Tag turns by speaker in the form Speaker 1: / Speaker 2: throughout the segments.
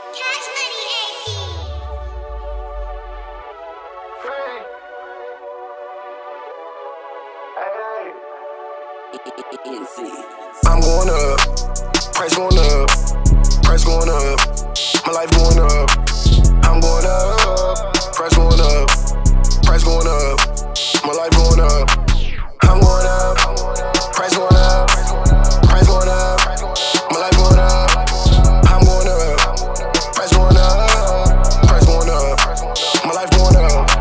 Speaker 1: Cash Money
Speaker 2: I'm going up, price going up, price going up, my life going up. I'm going up, price going up, price going up, my life going up. I'm going up, price going up, price going up, my life going up. I'm going up, price going up, price going up, my life going up.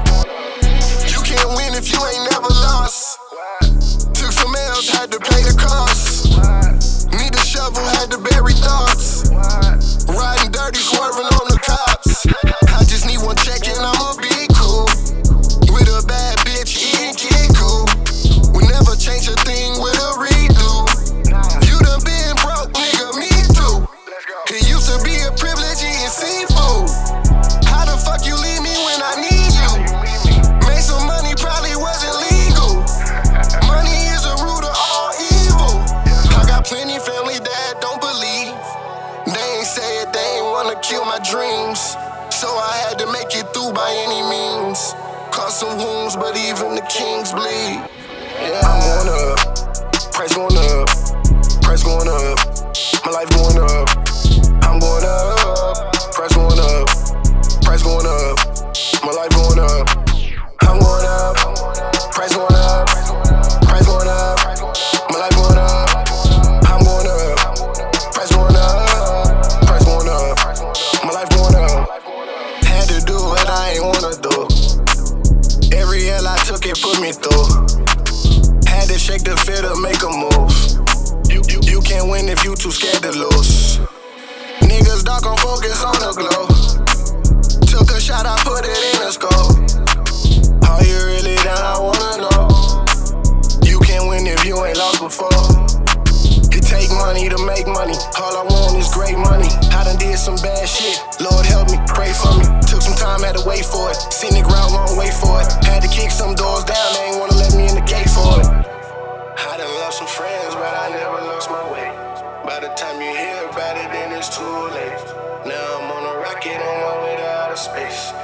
Speaker 2: You can't win if you ain't never lost. Took some L's, had to pay the cost. Need a shovel, had to bury thoughts. Riding dirty, swerving on the cops. I just need one check and I'ma be cool. With a bad bitch, eating kid cool. We never change a thing with a redo. You done been broke, nigga, me too. It used to be a privilege eating seafood. How the fuck you leave me when I need you? Made some money, probably wasn't legal. Money is the root of all evil. I got plenty family that don't believe. They ain't say it, they ain't wanna kill my dreams. So I had to make it through by any means. Cause some wounds, but even the kings bleed. Yeah. I'm going up, price going up, price going up, my life going up. I'm going up, price going up, price going up, my life going up. I'm going up, price going up, price going up, my life going up. I'm going up, price going up, price going up, my life going up. Had to do what I ain't wanna do. Every L I took, it put me through. Had to shake the fear to make a move. You can't win if you too scared to lose. Niggas dark on focus on the glow. Took a shot, I put it in the scope. Are you really down? I wanna know. You can't win if you ain't lost before. It take money to make money. All I want is great money. I done did some bad shit. Lord help me, pray for me. Took some time, had to wait for it. Scenic route, long way for it. Had to kick some doors down, they ain't wanna let me in the gate for it. I done lost some friends, but I never lost my way. By the time you hear about it, then it's too late. Now I'm on a rocket on my way to outer space.